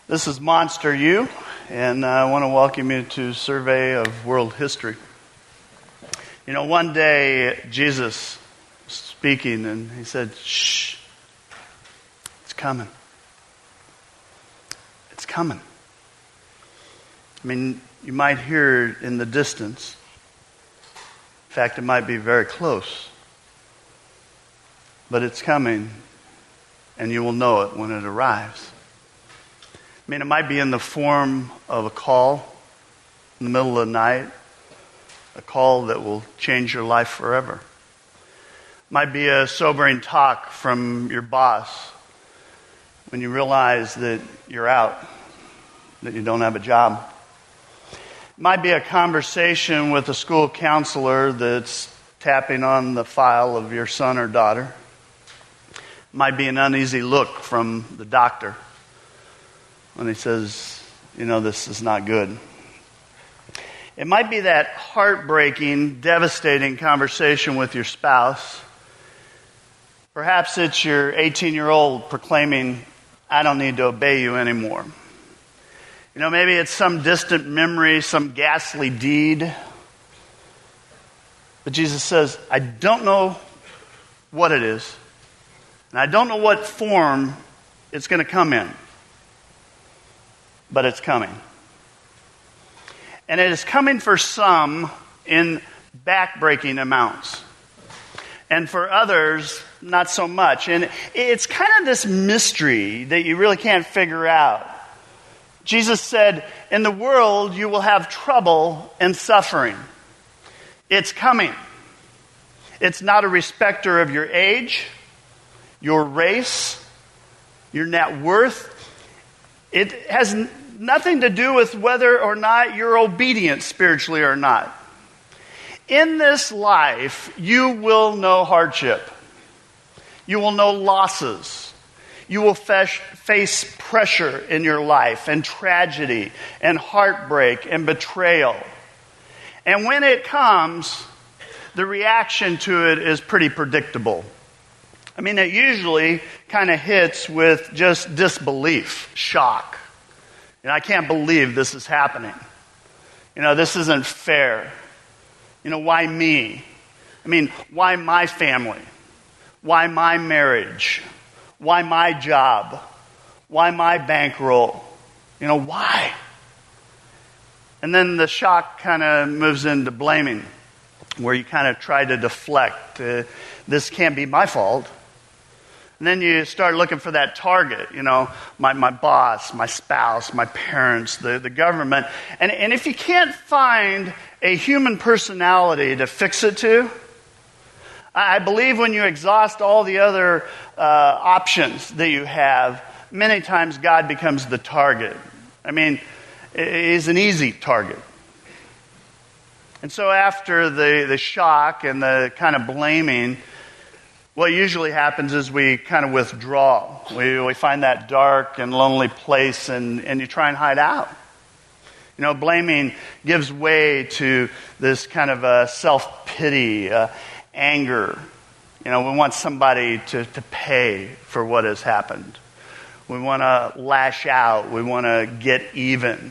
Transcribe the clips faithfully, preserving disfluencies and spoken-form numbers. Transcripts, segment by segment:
This is Monster U, and I want to welcome you to Survey of World History. You know, one day Jesus was speaking, and he said, "Shh, it's coming. It's coming." I mean, you might hear it in the distance. In fact, it might be very close. But it's coming, and you will know it when it arrives. I mean, it might be in the form of a call in the middle of the night, a call that will change your life forever. It might be a sobering talk from your boss when you realize that you're out, that you don't have a job. It might be a conversation with a school counselor that's tapping on the file of your son or daughter. It might be an uneasy look from the doctor when he says, you know, this is not good. It might be that heartbreaking, devastating conversation with your spouse. Perhaps it's your eighteen-year-old proclaiming, "I don't need to obey you anymore." You know, maybe it's some distant memory, some ghastly deed. But Jesus says, I don't know what it is, and I don't know what form it's going to come in. But it's coming. And it is coming for some in backbreaking amounts. And for others, not so much. And it's kind of this mystery that you really can't figure out. Jesus said, in the world you will have trouble and suffering. It's coming. It's not a respecter of your age, your race, your net worth. It has nothing to do with whether or not you're obedient spiritually or not. In this life, you will know hardship. You will know losses. You will face pressure in your life and tragedy and heartbreak and betrayal. And when it comes, the reaction to it is pretty predictable. I mean, it usually kind of hits with just disbelief, shock. You know, I can't believe this is happening. You know, this isn't fair. You know, why me? I mean, why my family? Why my marriage? Why my job? Why my bankroll? You know, why? And then the shock kind of moves into blaming, where you kind of try to deflect. Uh, this can't be my fault. And then you start looking for that target, you know, my, my boss, my spouse, my parents, the, the government. And, and if you can't find a human personality to fix it to, I believe when you exhaust all the other uh, options that you have, many times God becomes the target. I mean, he's an easy target. And so after the, the shock and the kind of blaming, what usually happens is we kind of withdraw. We, we find that dark and lonely place, and, and you try and hide out. You know, blaming gives way to this kind of uh, self-pity, uh, anger. You know, we want somebody to, to pay for what has happened. We want to lash out. We want to get even.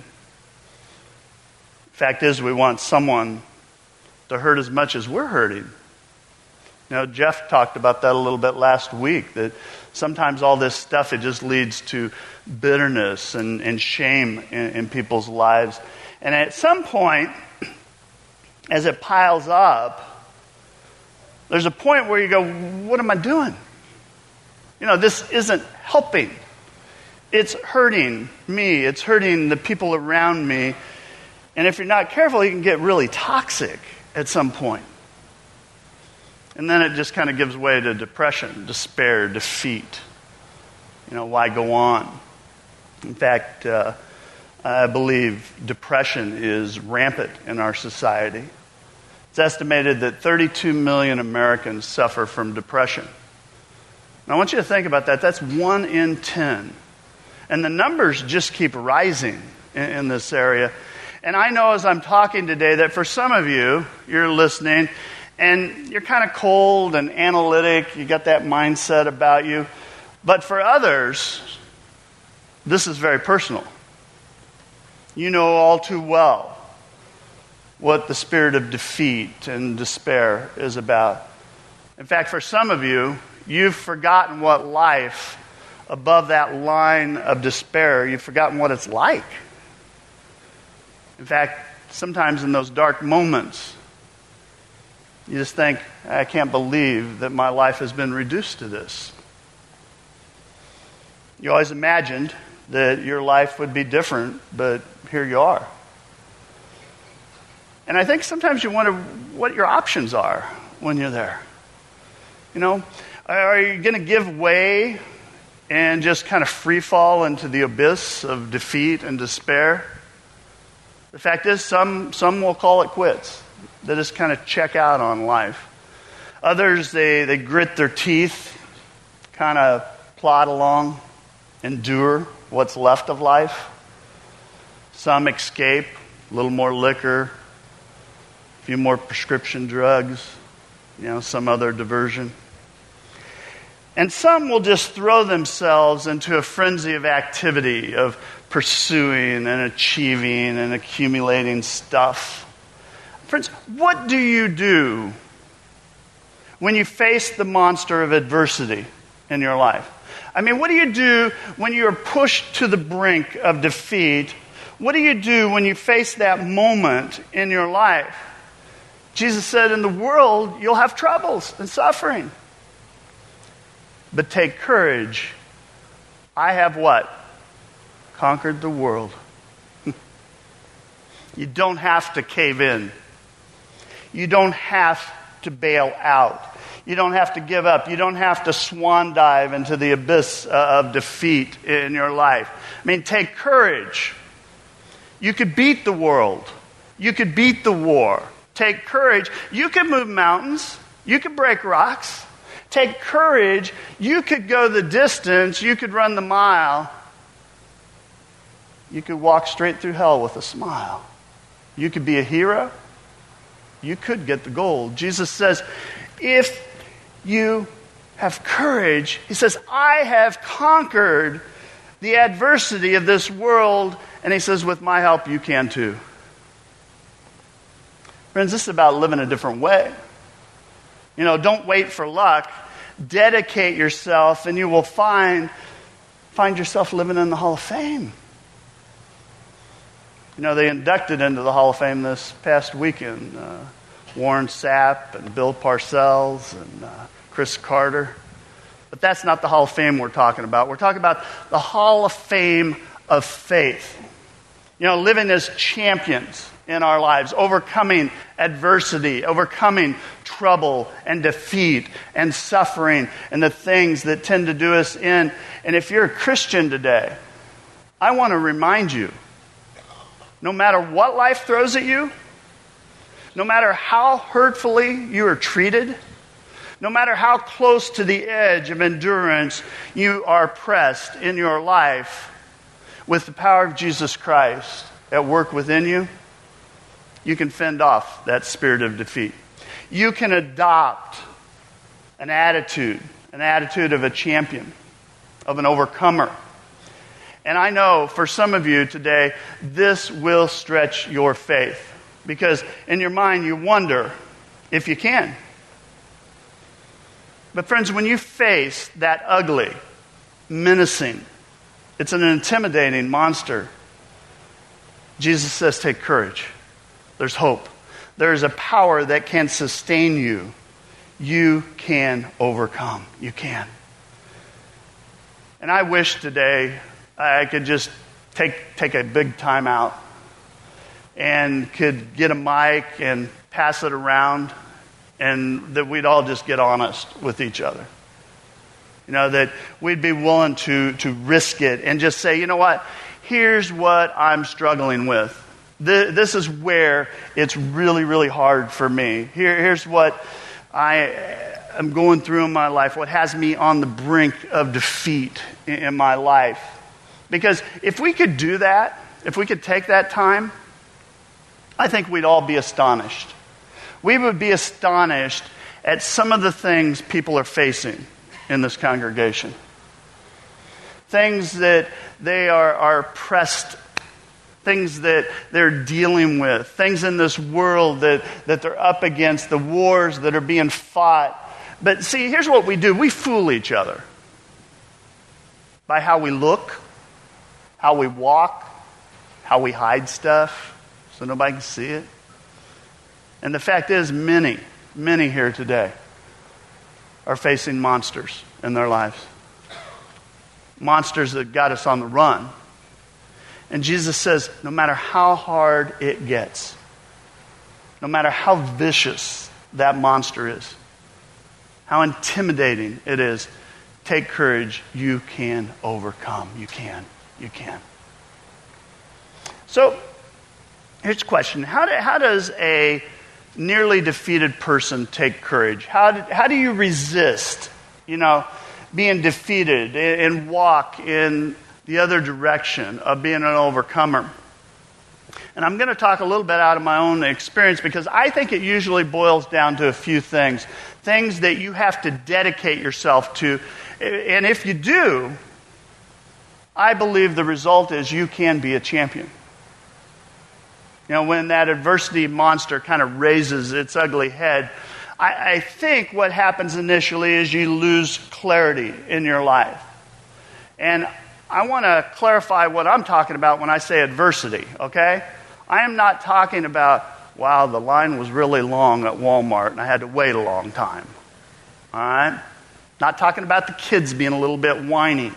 Fact is, we want someone to hurt as much as we're hurting. You know, Jeff talked about that a little bit last week, that sometimes all this stuff, it just leads to bitterness and, and shame in, in people's lives. And at some point, as it piles up, there's a point where you go, what am I doing? You know, this isn't helping. It's hurting me. It's hurting the people around me. And if you're not careful, you can get really toxic at some point. And then it just kind of gives way to depression, despair, defeat. You know, why go on? In fact, uh, I believe depression is rampant in our society. It's estimated that thirty-two million Americans suffer from depression. Now, I want you to think about that. That's one in ten. And the numbers just keep rising in, in this area. And I know as I'm talking today that for some of you, you're listening, and you're kind of cold and analytic. You got that mindset about you. But for others, this is very personal. You know all too well what the spirit of defeat and despair is about. In fact, for some of you, you've forgotten what life above that line of despair, you've forgotten what it's like. In fact, sometimes in those dark moments, you just think, I can't believe that my life has been reduced to this. You always imagined that your life would be different, but here you are. And I think sometimes you wonder what your options are when you're there. You know, are you going to give way and just kind of free fall into the abyss of defeat and despair? The fact is, some some will call it quits. They just kind of check out on life. Others, they, they grit their teeth, kind of plod along, endure what's left of life. Some escape, a little more liquor, a few more prescription drugs, you know, some other diversion. And some will just throw themselves into a frenzy of activity, of pursuing and achieving and accumulating stuff. Friends, what do you do when you face the monster of adversity in your life? I mean, what do you do when you're pushed to the brink of defeat? What do you do when you face that moment in your life? Jesus said, in the world, you'll have troubles and suffering. But take courage. I have what? Conquered the world. You don't have to cave in. You don't have to bail out. You don't have to give up. You don't have to swan dive into the abyss of defeat in your life. I mean, take courage. You could beat the world. You could beat the war. Take courage. You could move mountains. You could break rocks. Take courage. You could go the distance. You could run the mile. You could walk straight through hell with a smile. You could be a hero. You could get the gold. Jesus says, if you have courage, he says, I have conquered the adversity of this world. And he says, with my help, you can too. Friends, this is about living a different way. You know, don't wait for luck. Dedicate yourself and you will find, find yourself living in the Hall of Fame. You know, they inducted into the Hall of Fame this past weekend uh, Warren Sapp and Bill Parcells and uh, Chris Carter. But that's not the Hall of Fame we're talking about. We're talking about the Hall of Fame of faith. You know, living as champions in our lives, overcoming adversity, overcoming trouble and defeat and suffering and the things that tend to do us in. And if you're a Christian today, I want to remind you, no matter what life throws at you, no matter how hurtfully you are treated, no matter how close to the edge of endurance you are pressed in your life, with the power of Jesus Christ at work within you, you can fend off that spirit of defeat. You can adopt an attitude, an attitude of a champion, of an overcomer. And I know for some of you today, this will stretch your faith. Because in your mind, you wonder if you can. But friends, when you face that ugly, menacing, it's an intimidating monster, Jesus says, take courage. There's hope. There's a power that can sustain you. You can overcome. You can. And I wish today I could just take take a big time out and could get a mic and pass it around and that we'd all just get honest with each other. You know, that we'd be willing to, to risk it and just say, you know what, here's what I'm struggling with. This is where it's really, really hard for me. Here, here's what I am going through in my life, what has me on the brink of defeat in my life. Because if we could do that, if we could take that time, I think we'd all be astonished. We would be astonished at some of the things people are facing in this congregation. things that they are, are pressed, things that they're dealing with, things in this world that, that they're up against, the wars that are being fought. But see, here's what we do. We fool each other by how we look, how we walk, how we hide stuff so nobody can see it. And the fact is, many, many here today are facing monsters in their lives. Monsters that got us on the run. And Jesus says, no matter how hard it gets, no matter how vicious that monster is, how intimidating it is, take courage. You can overcome. You can. You can. So, here's a question. How, do, how does a nearly defeated person take courage? How do, how do you resist, you know, being defeated and walk in the other direction of being an overcomer? And I'm going to talk a little bit out of my own experience because I think it usually boils down to a few things. Things that you have to dedicate yourself to. And if you do, I believe the result is you can be a champion. You know, when that adversity monster kind of raises its ugly head, I, I think what happens initially is you lose clarity in your life. And I want to clarify what I'm talking about when I say adversity, okay? I am not talking about, wow, the line was really long at Walmart and I had to wait a long time. All right? Not talking about the kids being a little bit whiny.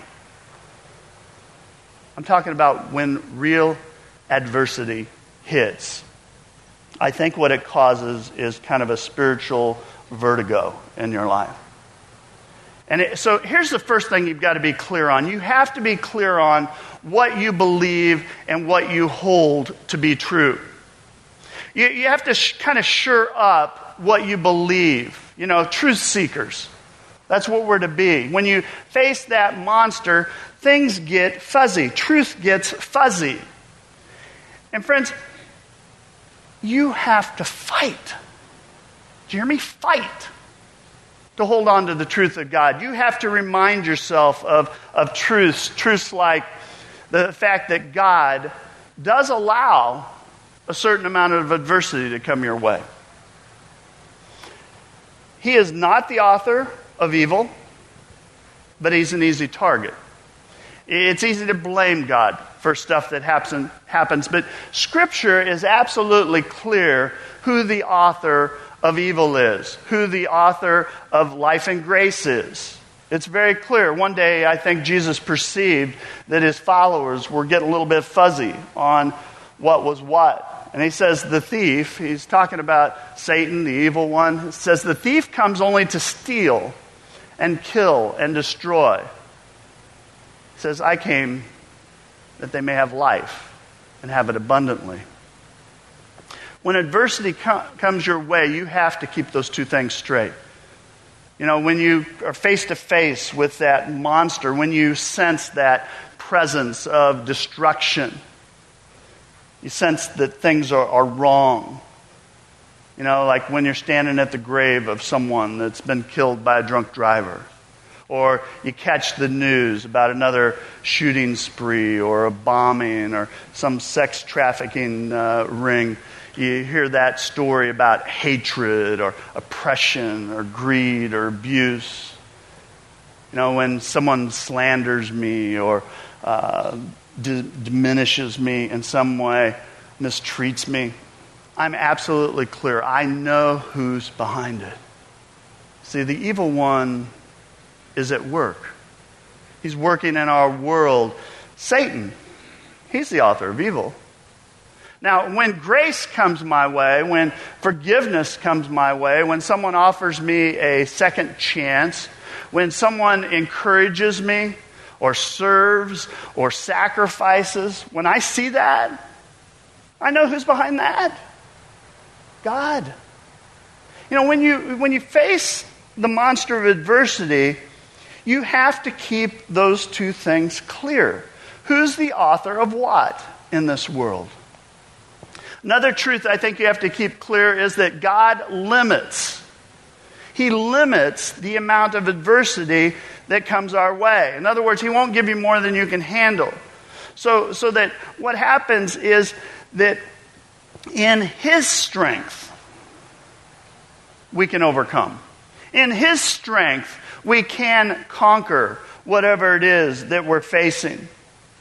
I'm talking about when real adversity hits. I think what it causes is kind of a spiritual vertigo in your life. And it, so here's the first thing you've got to be clear on. You have to be clear on what you believe and what you hold to be true. You, you have to sh- kind of sure up what you believe. You know, truth seekers. That's what we're to be. When you face that monster, things get fuzzy. Truth gets fuzzy. And friends, you have to fight. Do you hear me? Fight to hold on to the truth of God. You have to remind yourself of, of truths, truths like the fact that God does allow a certain amount of adversity to come your way. He is not the author of evil, but he's an easy target. It's easy to blame God for stuff that happen, happens, but Scripture is absolutely clear who the author of evil is, who the author of life and grace is. It's very clear. One day, I think Jesus perceived that his followers were getting a little bit fuzzy on what was what. And he says the thief, he's talking about Satan, the evil one, says the thief comes only to steal and kill and destroy. He says, I came that they may have life and have it abundantly. When adversity com- comes your way, you have to keep those two things straight. You know, when you are face to face with that monster, when you sense that presence of destruction, you sense that things are, are wrong. You know, like when you're standing at the grave of someone that's been killed by a drunk driver. Or you catch the news about another shooting spree or a bombing or some sex trafficking uh, ring. You hear that story about hatred or oppression or greed or abuse. You know, when someone slanders me or uh, d- diminishes me in some way, mistreats me, I'm absolutely clear. I know who's behind it. See, the evil one is at work. He's working in our world. Satan, he's the author of evil. Now, when grace comes my way, when forgiveness comes my way, when someone offers me a second chance, when someone encourages me or serves or sacrifices, when I see that, I know who's behind that. God. You know, when you when you face the monster of adversity, you have to keep those two things clear. Who's the author of what in this world? Another truth I think you have to keep clear is that God limits. He limits the amount of adversity that comes our way. In other words, He won't give you more than you can handle. So, so that what happens is that in His strength, we can overcome. In His strength, we can conquer whatever it is that we're facing. It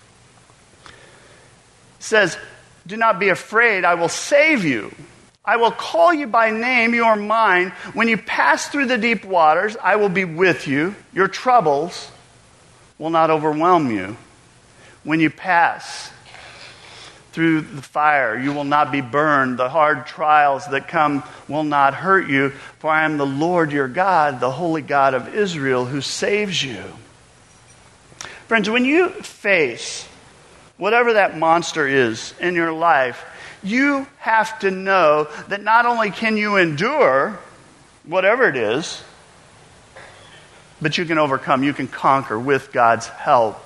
says, do not be afraid, I will save you. I will call you by name, you are mine. When you pass through the deep waters, I will be with you. Your troubles will not overwhelm you. When you pass through the fire, you will not be burned. The hard trials that come will not hurt you. For I am the Lord your God, the Holy God of Israel, who saves you. Friends, when you face whatever that monster is in your life, you have to know that not only can you endure whatever it is, but you can overcome, you can conquer with God's help.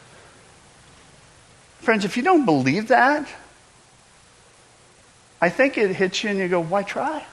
Friends, if you don't believe that, I think it hits you and you go, why try?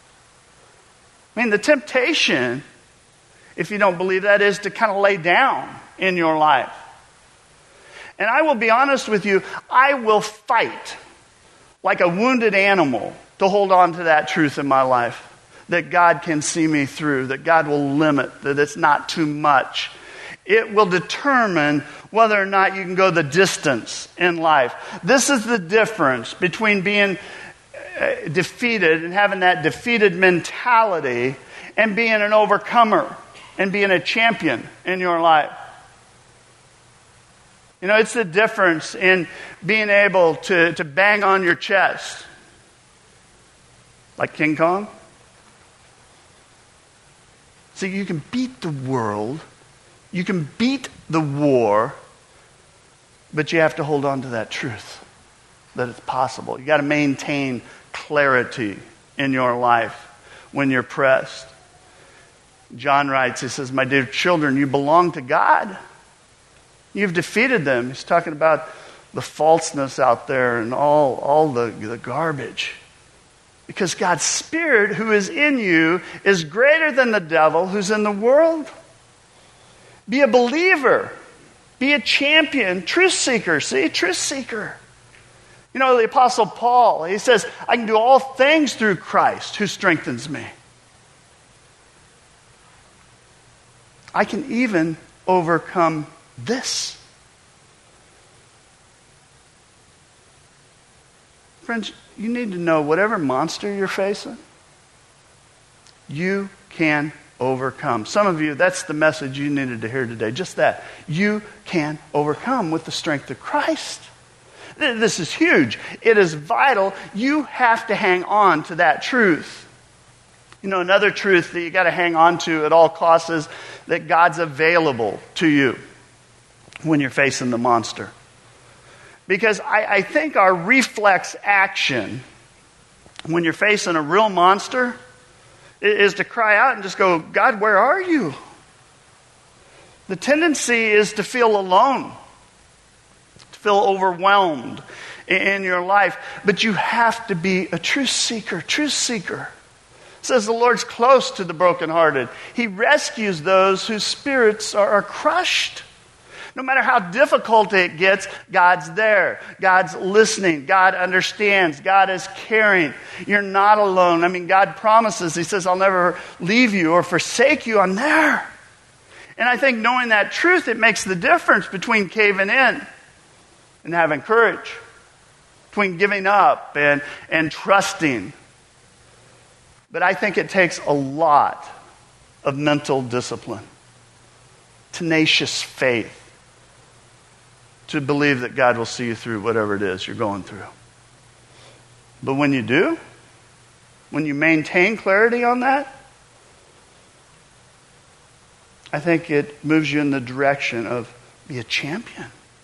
I mean, the temptation, if you don't believe that, is to kind of lay down in your life. And I will be honest with you, I will fight like a wounded animal to hold on to that truth in my life, that God can see me through, that God will limit, that it's not too much. It will determine whether or not you can go the distance in life. This is the difference between being uh, defeated and having that defeated mentality and being an overcomer and being a champion in your life. You know, it's the difference in being able to, to bang on your chest like King Kong. See, you can beat the world, you can beat the war, but you have to hold on to that truth, that it's possible. You got to maintain clarity in your life when you're pressed. John writes, he says, my dear children, you belong to God. You've defeated them. He's talking about the falseness out there and all, all the, the garbage. Because God's Spirit who is in you is greater than the devil who's in the world. Be a believer. Be a champion. Truth seeker. See? Truth seeker. You know, the Apostle Paul, he says, I can do all things through Christ who strengthens me. I can even overcome this. Friends, you need to know whatever monster you're facing, you can overcome. Some of you, that's the message you needed to hear today. Just that. You can overcome with the strength of Christ. This is huge. It is vital. You have to hang on to that truth. You know, another truth that you got to hang on to at all costs is that God's available to you when you're facing the monster. Because I, I think our reflex action when you're facing a real monster is to cry out and just go, God, where are you? The tendency is to feel alone, to feel overwhelmed in your life. But you have to be a truth seeker, truth seeker. It says the Lord's close to the brokenhearted. He rescues those whose spirits are, are crushed. No matter how difficult it gets, God's there. God's listening. God understands. God is caring. You're not alone. I mean, God promises. He says, I'll never leave you or forsake you. I'm there. And I think knowing that truth, it makes the difference between caving in and having courage, between giving up and, and trusting. But I think it takes a lot of mental discipline, tenacious faith, to believe that God will see you through whatever it is you're going through. But when you do, when you maintain clarity on that, I think it moves you in the direction of be a champion.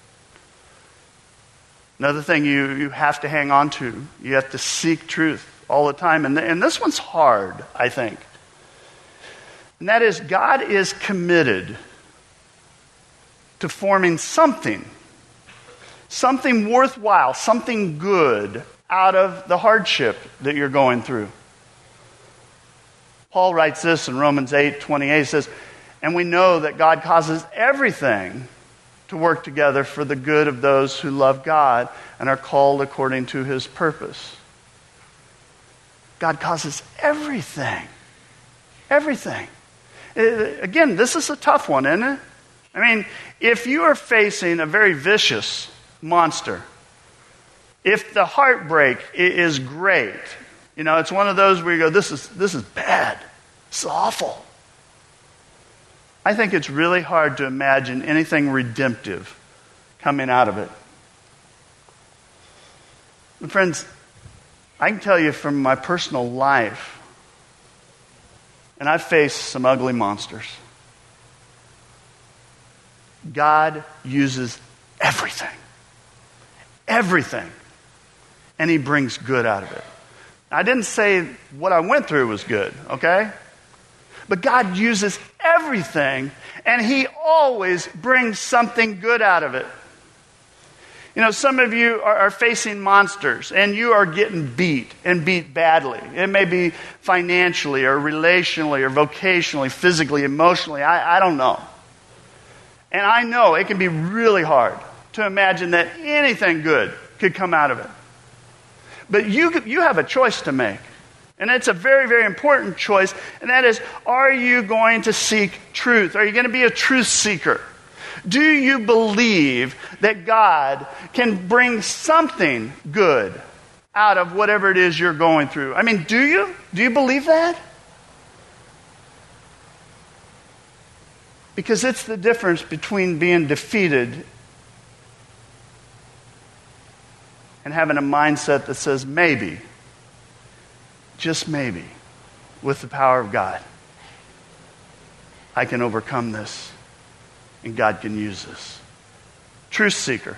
Another thing you, you have to hang on to, you have to seek truth all the time. And, and this one's hard, I think. And that is, God is committed to forming something, something worthwhile, something good out of the hardship that you're going through. Paul writes this in Romans eight twenty-eight. He says, and we know that God causes everything to work together for the good of those who love God and are called according to his purpose. God causes everything. Everything. Again, this is a tough one, isn't it? I mean, if you are facing a very vicious monster, if the heartbreak is great, you know, it's one of those where you go, this is this is bad. It's awful. I think it's really hard to imagine anything redemptive coming out of it. But friends, I can tell you from my personal life, and I've faced some ugly monsters. God uses everything. Everything. And he brings good out of it. I didn't say what I went through was good, okay? But God uses everything, and he always brings something good out of it. You know, some of you are, are facing monsters, and you are getting beat, and beat badly. It may be financially, or relationally, or vocationally, physically, emotionally. I, I don't know. And I know it can be really hard to imagine that anything good could come out of it. But you you have a choice to make. And it's a very, very important choice. And that is, are you going to seek truth? Are you going to be a truth seeker? Do you believe that God can bring something good out of whatever it is you're going through? I mean, do you? Do you believe that? Because it's the difference between being defeated and having a mindset that says maybe, just maybe, with the power of God, I can overcome this and God can use this. Truth seeker.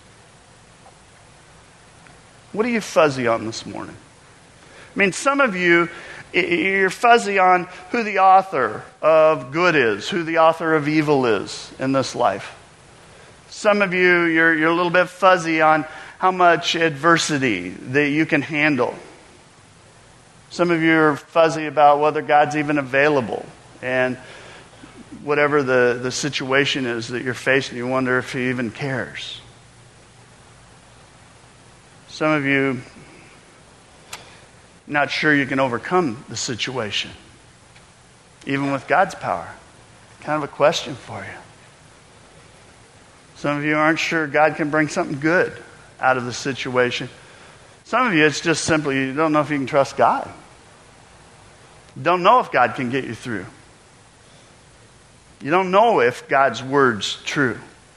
What are you fuzzy on this morning? I mean, some of you, you're fuzzy on who the author of good is, who the author of evil is in this life. Some of you, you're, you're a little bit fuzzy on how much adversity that you can handle. Some of you are fuzzy about whether God's even available. And whatever the, the situation is that you're facing, you wonder if he even cares. Some of you, not sure you can overcome the situation, even with God's power. Kind of a question for you. Some of you aren't sure God can bring something good out of the situation. Some of you, it's just simply you don't know if you can trust God. You don't know if God can get you through. You don't know if God's word's true.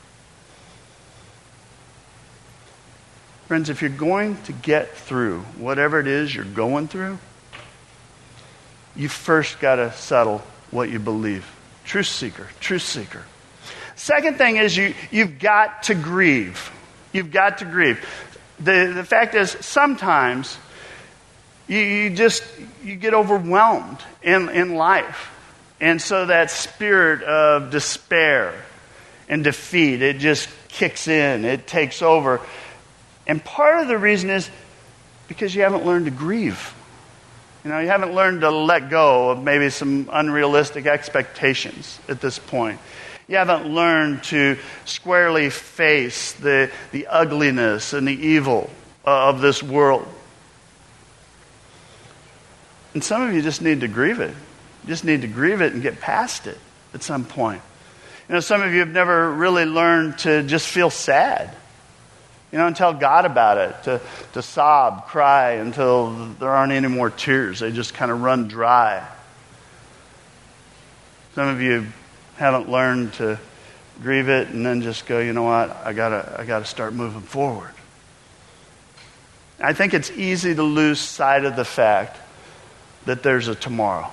Friends, if you're going to get through whatever it is you're going through, you first got to settle what you believe. Truth seeker, truth seeker. Second thing is you, you've got to grieve. You've got to grieve. The, the fact is, sometimes you, you just you get overwhelmed in, in life. And so that spirit of despair and defeat, it just kicks in. It takes over. And part of the reason is because you haven't learned to grieve. You know, you haven't learned to let go of maybe some unrealistic expectations at this point. You haven't learned to squarely face the, the ugliness and the evil of this world. And some of you just need to grieve it. You just need to grieve it and get past it at some point. You know, some of you have never really learned to just feel sad. You know, and tell God about it, to, to sob, cry until there aren't any more tears. They just kind of run dry. Some of you haven't learned to grieve it and then just go, you know what, I gotta, I gotta start moving forward. I think it's easy to lose sight of the fact that there's a tomorrow.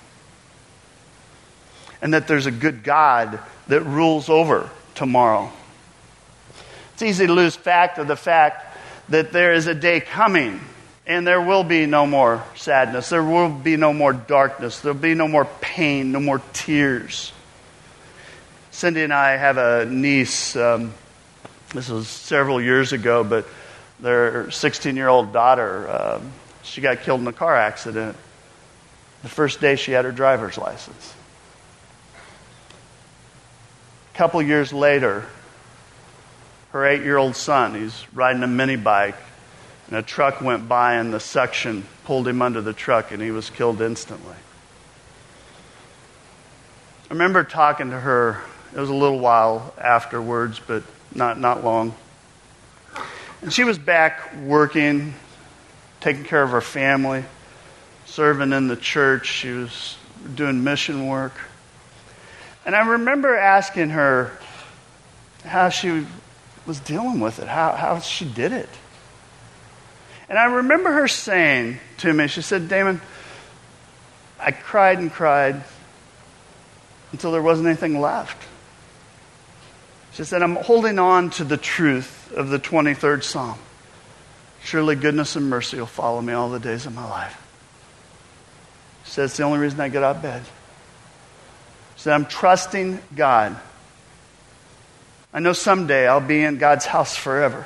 And that there's a good God that rules over tomorrow. It's easy to lose fact of the fact that there is a day coming and there will be no more sadness. There will be no more darkness. There will be no more pain, no more tears. Cindy and I have a niece. Um, this was several years ago, but their sixteen-year-old daughter, uh, she got killed in a car accident. the first day she had her driver's license. A couple years later, her eight-year-old son, he's riding a mini bike, and a truck went by and the suction pulled him under the truck and he was killed instantly. I remember talking to her, it was a little while afterwards, but not, not long. And she was back working, taking care of her family, serving in the church. She was doing mission work. And I remember asking her how she was dealing with it, how, how she did it. And I remember her saying to me, she said, Damon, I cried and cried until there wasn't anything left. She said, I'm holding on to the truth of the twenty-third Psalm. Surely goodness and mercy will follow me all the days of my life. She said, it's the only reason I get out of bed. She said, I'm trusting God. I know someday I'll be in God's house forever.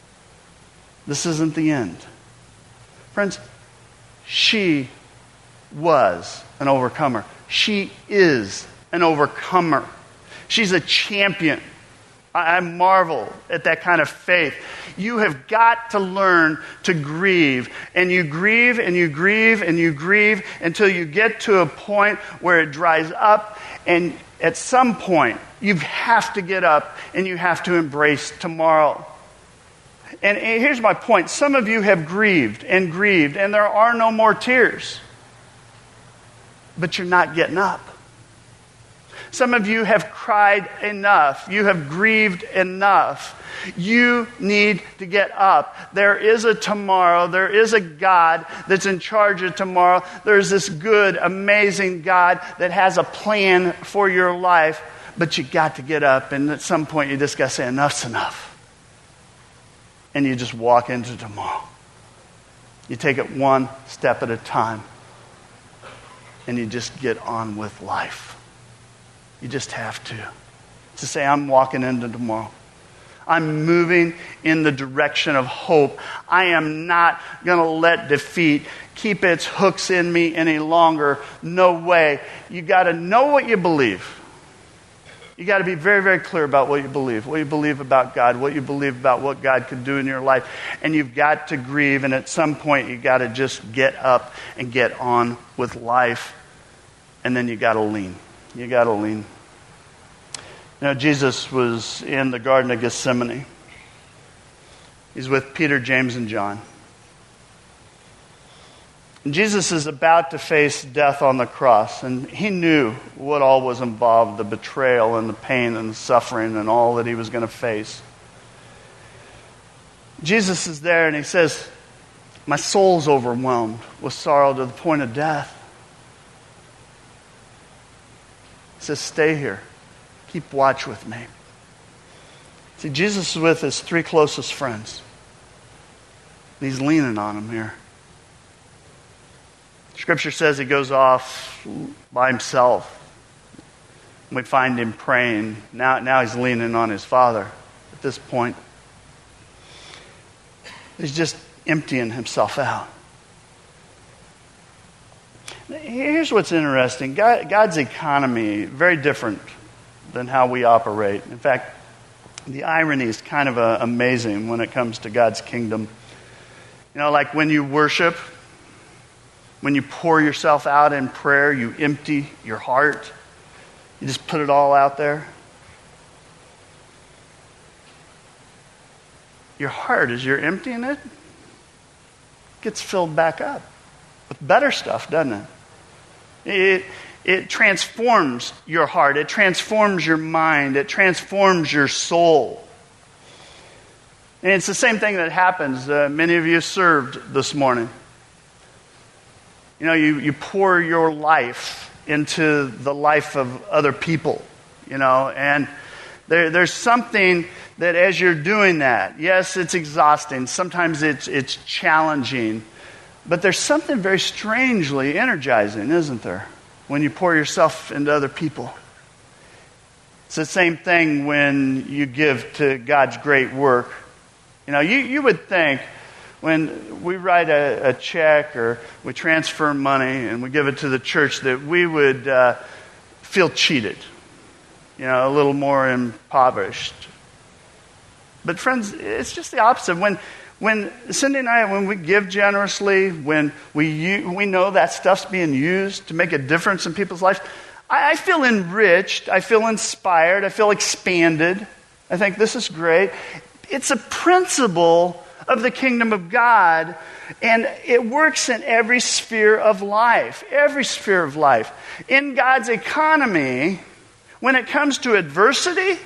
This isn't the end. Friends, she was an overcomer. She is an overcomer. She's a champion. I marvel at that kind of faith. You have got to learn to grieve. And you grieve and you grieve and you grieve until you get to a point where it dries up. And at some point, you have to get up and you have to embrace tomorrow. And here's my point. Some of you have grieved and grieved, and there are no more tears. But you're not getting up. Some of you have cried enough. You have grieved enough. You need to get up. There is a tomorrow. There is a God that's in charge of tomorrow. There's this good, amazing God that has a plan for your life. But you got to get up, and at some point you just got to say, enough's enough. And you just walk into tomorrow. You take it one step at a time. And you just get on with life. You just have to. To say, I'm walking into tomorrow. I'm moving in the direction of hope. I am not going to let defeat keep its hooks in me any longer. No way. You got to know what you believe. You got to be very, very clear about what you believe. What you believe about God. What you believe about what God could do in your life. And you've got to grieve. And at some point, you got to just get up and get on with life. And then you got to lean. You got to lean. You know, Jesus was in the Garden of Gethsemane. He's with Peter, James, and John. And Jesus is about to face death on the cross. And he knew what all was involved, the betrayal and the pain and the suffering and all that he was going to face. Jesus is there and he says, my soul's overwhelmed with sorrow to the point of death. He says, stay here. Keep watch with me. See, Jesus is with his three closest friends. And he's leaning on them here. Scripture says he goes off by himself. We find him praying. Now, now he's leaning on his Father at this point. He's just emptying himself out. Here's what's interesting. God, God's economy, very different than how we operate. In fact, the irony is kind of uh, amazing when it comes to God's kingdom. You know, like when you worship, when you pour yourself out in prayer, you empty your heart. You just put it all out there. Your heart, as you're emptying it, gets filled back up with better stuff, doesn't it? It, it transforms your heart. It transforms your mind. It transforms your soul. And it's the same thing that happens. Uh, many of you served this morning. You know, you, you pour your life into the life of other people, you know, and there, there's something that as you're doing that, yes, it's exhausting. Sometimes it's it's challenging. But there's something very strangely energizing, isn't there, when you pour yourself into other people? It's the same thing when you give to God's great work. You know, you, you would think, when we write a, a check or we transfer money and we give it to the church, that we would uh, feel cheated, you know, a little more impoverished. But friends, it's just the opposite. When when Cindy and I, when we give generously, when we we know that stuff's being used to make a difference in people's lives, I, I feel enriched, I feel inspired, I feel expanded. I think this is great. It's a principle of the kingdom of God, and it works in every sphere of life, every sphere of life. In God's economy, when it comes to adversity,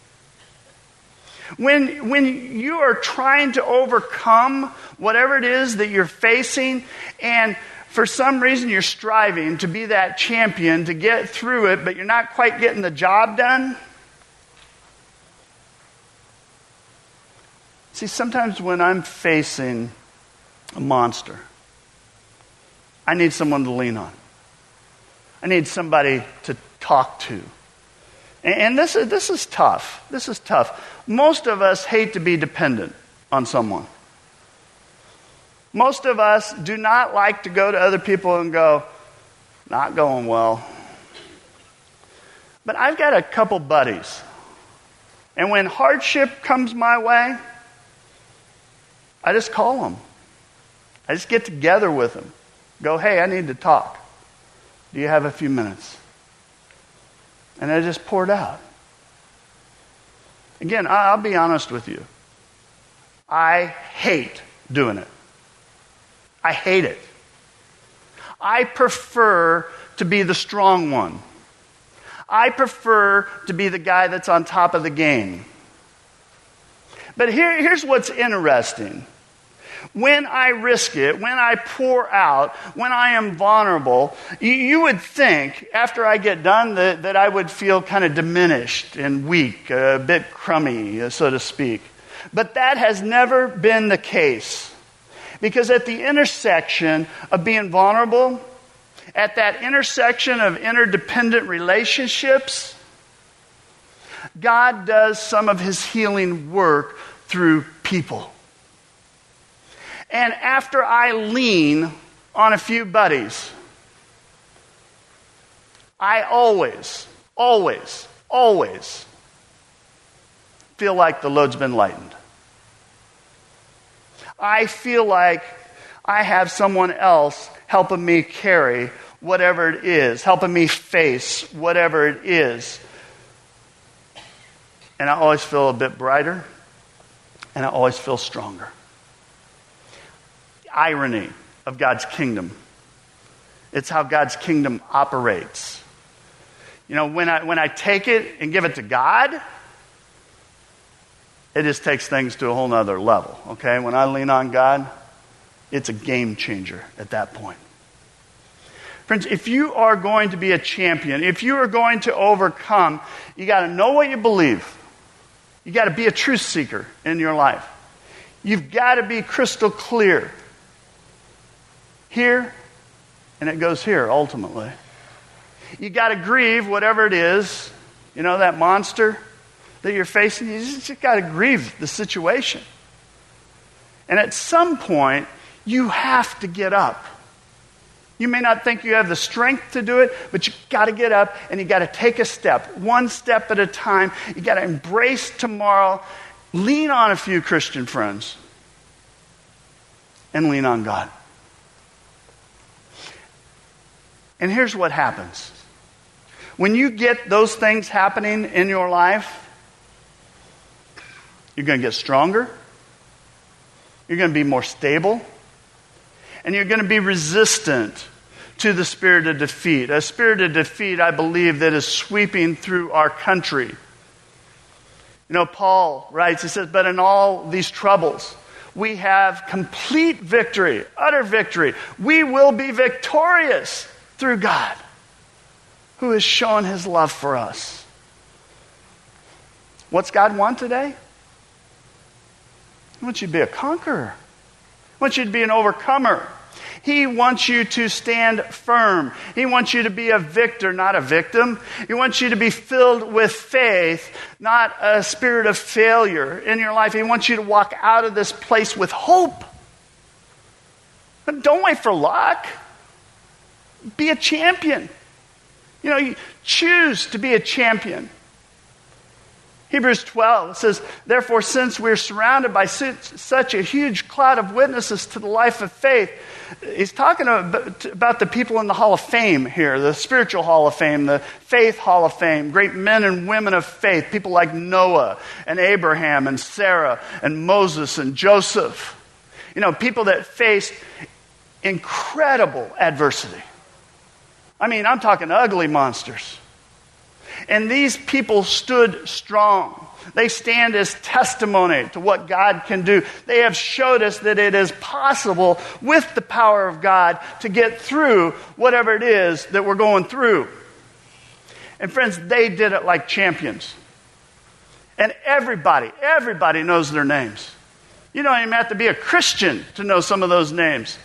when, when you are trying to overcome whatever it is that you're facing, and for some reason you're striving to be that champion, to get through it, but you're not quite getting the job done. See, sometimes when I'm facing a monster, I need someone to lean on. I need somebody to talk to. And, and this is, this is tough. This is tough. Most of us hate to be dependent on someone. Most of us do not like to go to other people and go, not going well. But I've got a couple buddies. And when hardship comes my way, I just call them. I just get together with them. Go, hey, I need to talk. Do you have a few minutes? And I just pour it out. Again, I'll be honest with you. I hate doing it. I hate it. I prefer to be the strong one. I prefer to be the guy that's on top of the game. But here, here's what's interesting. When I risk it, when I pour out, when I am vulnerable, you, you would think, after I get done, that, that I would feel kind of diminished and weak, a bit crummy, so to speak. But that has never been the case. Because at the intersection of being vulnerable, at that intersection of interdependent relationships, God does some of his healing work through people. And after I lean on a few buddies, I always, always, always feel like the load's been lightened. I feel like I have someone else helping me carry whatever it is, helping me face whatever it is. And I always feel a bit brighter, and I always feel stronger. The irony of God's kingdom. It's how God's kingdom operates. You know, when I when I take it and give it to God, it just takes things to a whole nother level. Okay? When I lean on God, it's a game changer at that point. Friends, if you are going to be a champion, if you are going to overcome, you got to know what you believe. You got to be a truth seeker in your life. You've got to be crystal clear. Here, and it goes here ultimately. You got to grieve whatever it is, you know, that monster that you're facing. You just got to grieve the situation. And at some point, you have to get up. You may not think you have the strength to do it, but you got to get up and you got to take a step, one step at a time. You got to embrace tomorrow, lean on a few Christian friends, and lean on God. And here's what happens. When you get those things happening in your life, you're going to get stronger, you're going to be more stable, and you're going to be resistant to the spirit of defeat. A spirit of defeat, I believe, that is sweeping through our country. You know, Paul writes, he says, but in all these troubles, we have complete victory, utter victory. We will be victorious through God, who has shown his love for us. What's God want today? He wants you to be a conqueror. He wants you to be an overcomer. He wants you to stand firm. He wants you to be a victor, not a victim. He wants you to be filled with faith, not a spirit of failure in your life. He wants you to walk out of this place with hope. Don't wait for luck. Be a champion. You know, you choose to be a champion. Hebrews twelve says, therefore, since we're surrounded by such a huge cloud of witnesses to the life of faith, he's talking about the people in the Hall of Fame here, the spiritual Hall of Fame, the faith Hall of Fame, great men and women of faith, people like Noah and Abraham and Sarah and Moses and Joseph. You know, people that faced incredible adversity. I mean, I'm talking ugly monsters. And these people stood strong. They stand as testimony to what God can do. They have showed us that it is possible with the power of God to get through whatever it is that we're going through. And friends, they did it like champions. And everybody, everybody knows their names. You don't even have to be a Christian to know some of those names.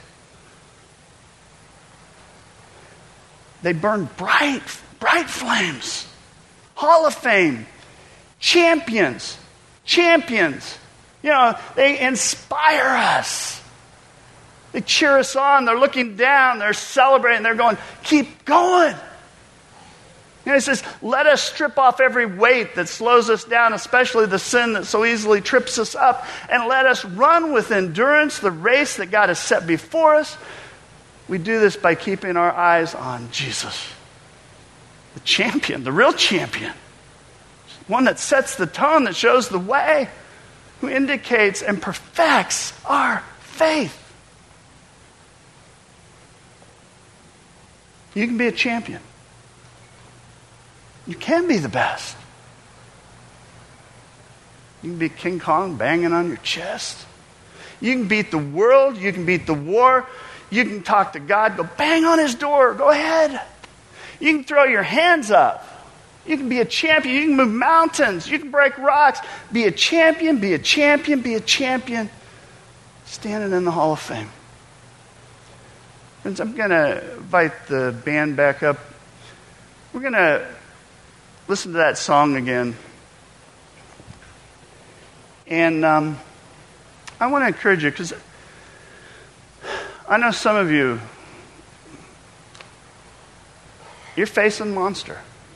They burn bright, bright flames. Hall of Fame. Champions. Champions. You know, they inspire us. They cheer us on. They're looking down. They're celebrating. They're going, keep going. You know, he says, let us strip off every weight that slows us down, especially the sin that so easily trips us up, and let us run with endurance the race that God has set before us. We do this by keeping our eyes on Jesus, the champion, the real champion, one that sets the tone, that shows the way, who indicates and perfects our faith. You can be a champion. You can be the best. You can be King Kong banging on your chest. You can beat the world. You can beat the war. You can talk to God. Go bang on his door. Go ahead. You can throw your hands up. You can be a champion. You can move mountains. You can break rocks. Be a champion. Be a champion. Be a champion. Standing in the Hall of Fame. Friends, I'm going to invite the band back up. We're going to listen to that song again. And um, I want to encourage you, because I know some of you, you're facing a monster.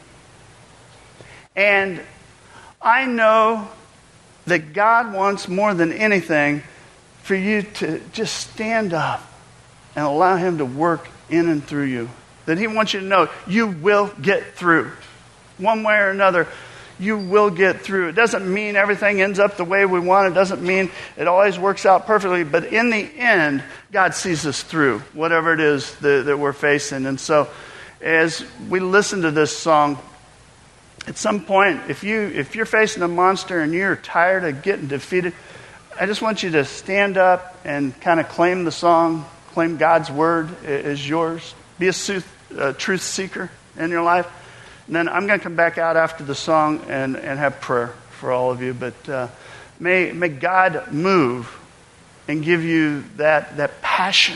And I know that God wants more than anything for you to just stand up and allow him to work in and through you. That he wants you to know you will get through. One way or another, you will get through. It doesn't mean everything ends up the way we want. It doesn't mean it always works out perfectly. But in the end, God sees us through whatever it is that, that we're facing. And so as we listen to this song, at some point, if, you, if you're facing a monster and you're tired of getting defeated, I just want you to stand up and kind of claim the song, claim God's word as yours. Be a sooth, uh, truth seeker in your life. And then I'm going to come back out after the song and, and have prayer for all of you. But uh, may may God move and give you that, that passion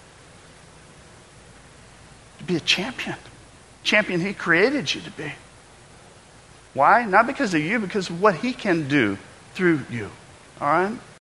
to be a champion. Champion he created you to be. Why? Not because of you, because of what he can do through you. All right?